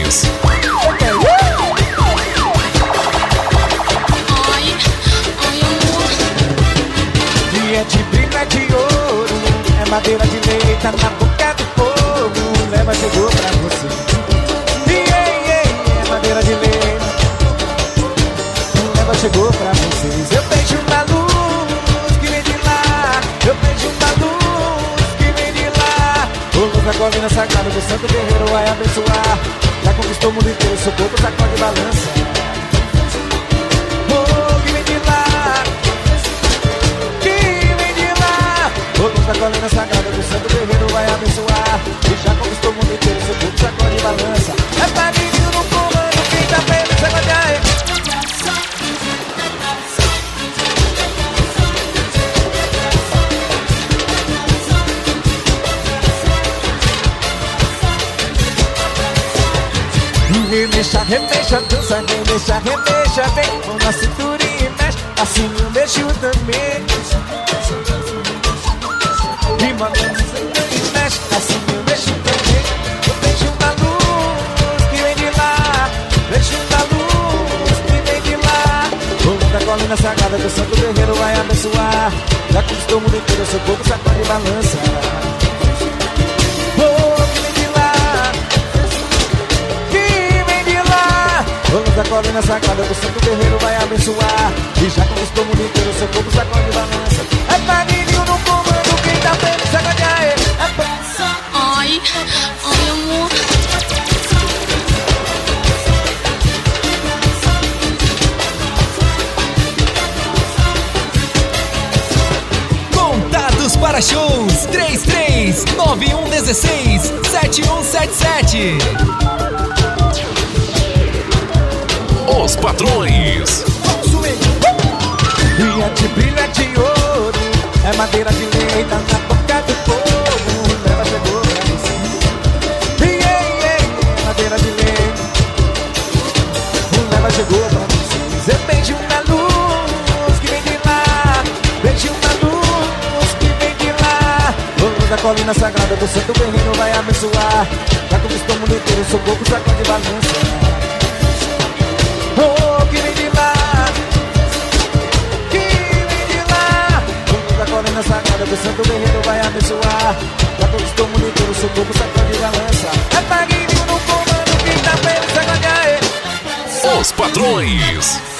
patrões. Dia de brilho é de ouro, é madeira de lei, tá na boca do povo. Leva, chegou pra você. É madeira de lei. Leva, chegou pra vocês. Eu beijo na luz que vem de lá. Eu beijo na luz que vem de lá. O luz da colina sagrada do santo guerreiro vai abençoar. Já conquistou o mundo inteiro, seu corpo sacode e balança. Oh, que vem de lá. O luz da colina sagrada do santo guerreiro vai abençoar. E já conquistou o mundo inteiro, seu corpo sacode e balança. É pra menino no comando, quem tá vendo, sacode aí. Remexa, remexa, dança, remexa, remexa, vem. Mão na cintura e mexe, assim eu mexo também. E manda e mexe, assim eu mexo também. Eu beijo na luz que vem de lá. Beijo na luz que vem de lá. O luz da colina sagrada do santo guerreiro vai abençoar. Já conquistou o mundo inteiro, seu corpo sacode e balança. Oh, que vem de lá. Que vem de lá. O luz da colina sagrada do santo guerreiro vai abençoar. E já conquistou o mundo inteiro, seu corpo sacode e balança. É paninho no comando, quem tá vendo, sacode aí. Ai, ai, amor. Contatos para shows 3391167177. Os patrões. Dia de brilho é de ouro, é madeira de lei, tá na boca do povo. Leva, chegou pra você. Madeira de lei. Leva, chegou pra vocês. Eu beijo na luz que vem de lá. Beijo na luz que vem de lá. O luz da colina sagrada do santo guerreiro vai abençoar. Já conquistou o mundo inteiro, seu corpo sacode e balança. Oh, que vem de lá. A colina sagrada do santo guerreiro vai abençoar. Já conquistou o mundo inteiro, seu corpo sacode e balança. É paguinho no comando, quem tá vendo, sacode aí. Os patrões.